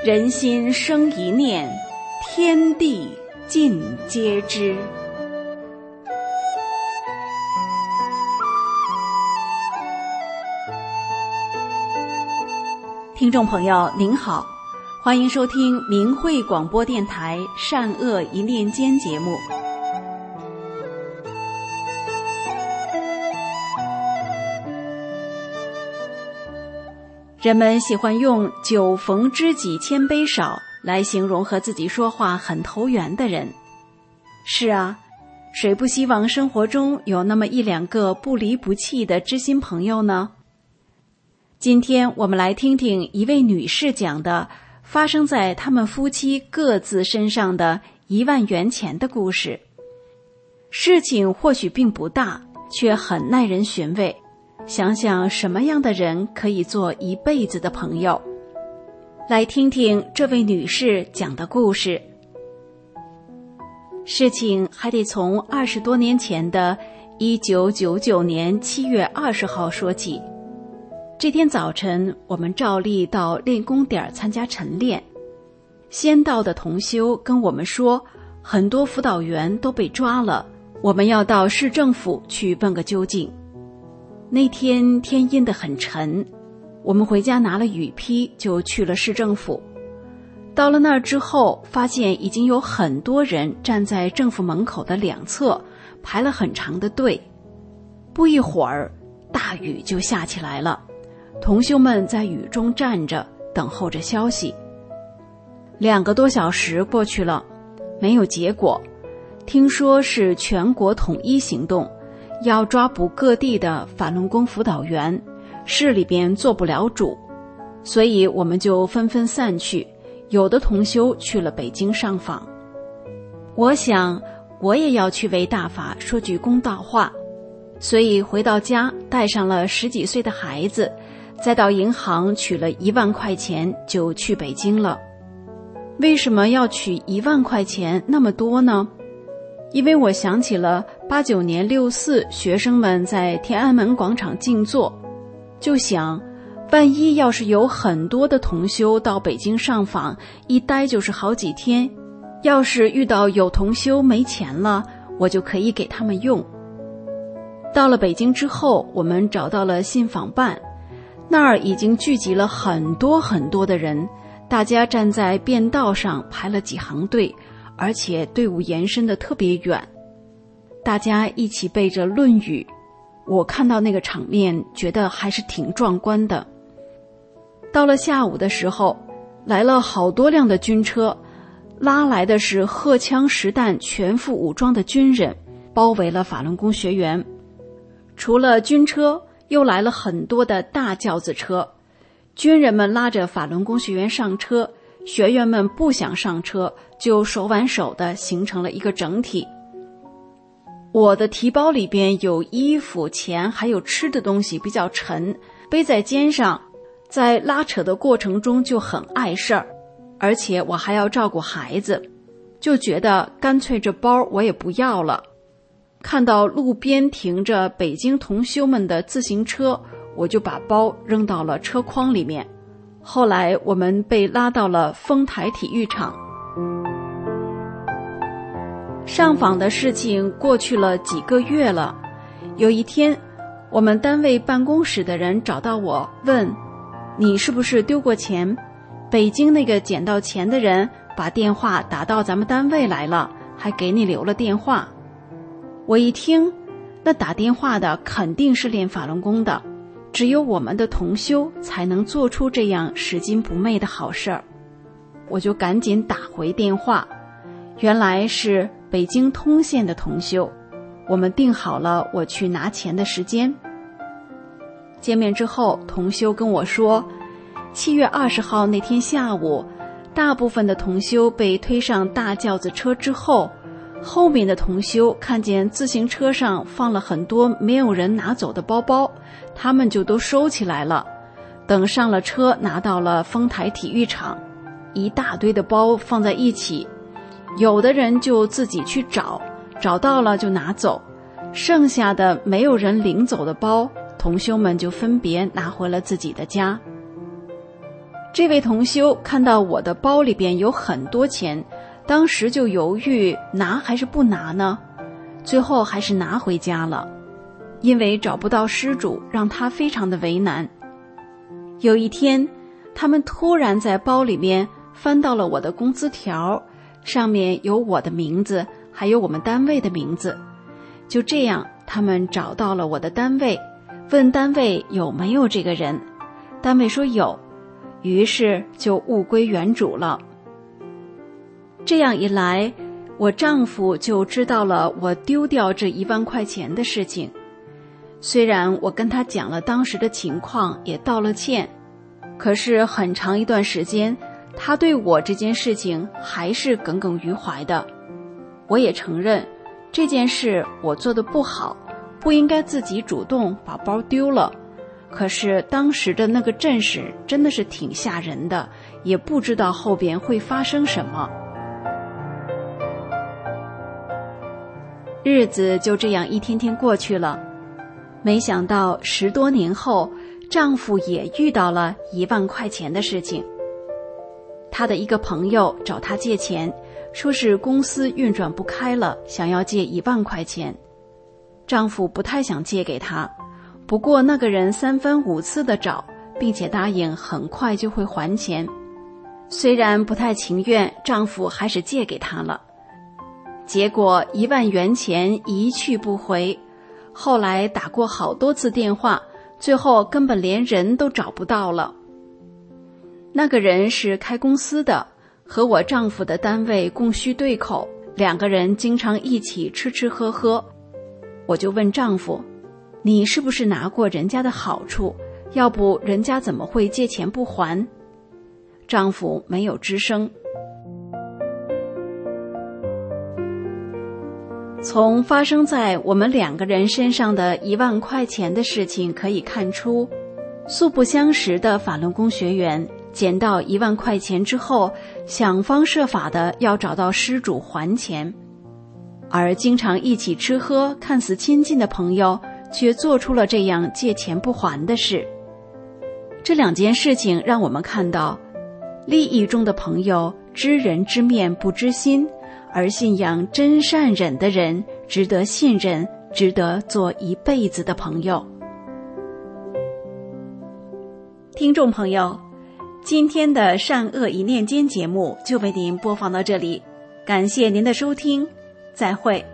人心生一念，天地尽皆知。听众朋友您好，欢迎收听明慧广播电台善恶一念间节目。人们喜欢用酒逢知己千杯少来形容和自己说话很投缘的人。是啊，谁不希望生活中有那么一两个不离不弃的知心朋友呢？今天我们来听听一位女士讲的发生在他们夫妻各自身上的1万元钱的故事。事情或许并不大，却很耐人寻味。想想什么样的人可以做一辈子的朋友？来听听这位女士讲的故事。事情还得从20多年前的1999年7月20号说起。这天早晨，我们照例到练功点参加晨练。先到的同修跟我们说，很多辅导员都被抓了，我们要到市政府去问个究竟。那天天阴得很沉，我们回家拿了雨披就去了市政府。到了那儿之后，发现已经有很多人站在政府门口的两侧排了很长的队。不一会儿，大雨就下起来了，同修们在雨中站着等候着消息。2个多小时过去了，没有结果。听说是全国统一行动，要抓捕各地的法轮功辅导员，市里边做不了主，所以我们就纷纷散去，有的同修去了北京上访。我想我也要去为大法说句公道话，所以回到家带上了10几岁的孩子，再到银行取了1万块钱就去北京了。为什么要取1万块钱那么多呢？因为我想起了89年6·4学生们在天安门广场静坐，就想万一要是有很多的同修到北京上访，一待就是好几天，要是遇到有同修没钱了，我就可以给他们用。到了北京之后，我们找到了信访办，那儿已经聚集了很多很多的人，大家站在便道上排了几行队，而且队伍延伸得特别远，大家一起背着《论语》，我看到那个场面觉得还是挺壮观的。到了下午的时候，来了好多辆的军车，拉来的是荷枪实弹全副武装的军人，包围了法轮功学员。除了军车，又来了很多的大轿子车，军人们拉着法轮功学员上车，学员们不想上车，就手挽手的形成了一个整体。我的提包里边有衣服、钱还有吃的东西，比较沉，背在肩上，在拉扯的过程中就很碍事儿，而且我还要照顾孩子，就觉得干脆这包我也不要了。看到路边停着北京同修们的自行车，我就把包扔到了车筐里面。后来我们被拉到了丰台体育场。上访的事情过去了几个月了，有一天我们单位办公室的人找到我，问你是不是丢过钱？北京那个捡到钱的人把电话打到咱们单位来了，还给你留了电话。我一听，那打电话的肯定是练法轮功的，只有我们的同修才能做出这样拾金不昧的好事儿。我就赶紧打回电话，原来是北京通县的同修，我们定好了我去拿钱的时间。见面之后，同修跟我说，7月20号那天下午，大部分的同修被推上大轿子车之后，后面的同修看见自行车上放了很多没有人拿走的包包，他们就都收起来了。等上了车，拿到了丰台体育场，一大堆的包放在一起，有的人就自己去找，找到了就拿走，剩下的没有人领走的包，同修们就分别拿回了自己的家。 这位同修看到我的包里边有很多钱，当时就犹豫拿还是不拿呢，最后还是拿回家了，因为找不到失主，让他非常的为难。有一天，他们突然在包里面翻到了我的工资条，上面有我的名字，还有我们单位的名字。就这样，他们找到了我的单位，问单位有没有这个人，单位说有，于是就物归原主了。这样一来，我丈夫就知道了我丢掉这1万块钱的事情。虽然我跟他讲了当时的情况，也道了歉，可是很长一段时间，他对我这件事情还是耿耿于怀的。我也承认这件事我做得不好，不应该自己主动把包丢了。可是当时的那个阵势真的是挺吓人的，也不知道后边会发生什么。日子就这样一天天过去了，没想到10多年后，丈夫也遇到了1万块钱的事情。他的一个朋友找他借钱，说是公司运转不开了，想要借1万块钱。丈夫不太想借给他，不过那个人3番5次的找，并且答应很快就会还钱。虽然不太情愿，丈夫还是借给他了。结果1万元钱一去不回，后来打过好多次电话，最后根本连人都找不到了。那个人是开公司的，和我丈夫的单位供需对口，2个人经常一起吃吃喝喝。我就问丈夫，你是不是拿过人家的好处？要不人家怎么会借钱不还？丈夫没有吱声。从发生在我们2个人身上的1万块钱的事情可以看出，素不相识的法轮功学员捡到1万块钱之后，想方设法的要找到失主还钱，而经常一起吃喝看似亲近的朋友却做出了这样借钱不还的事。这2件事情让我们看到，利益中的朋友知人知面不知心，而信仰真善忍的人值得信任，值得做一辈子的朋友。听众朋友，今天的善恶一念间节目就为您播放到这里，感谢您的收听，再会。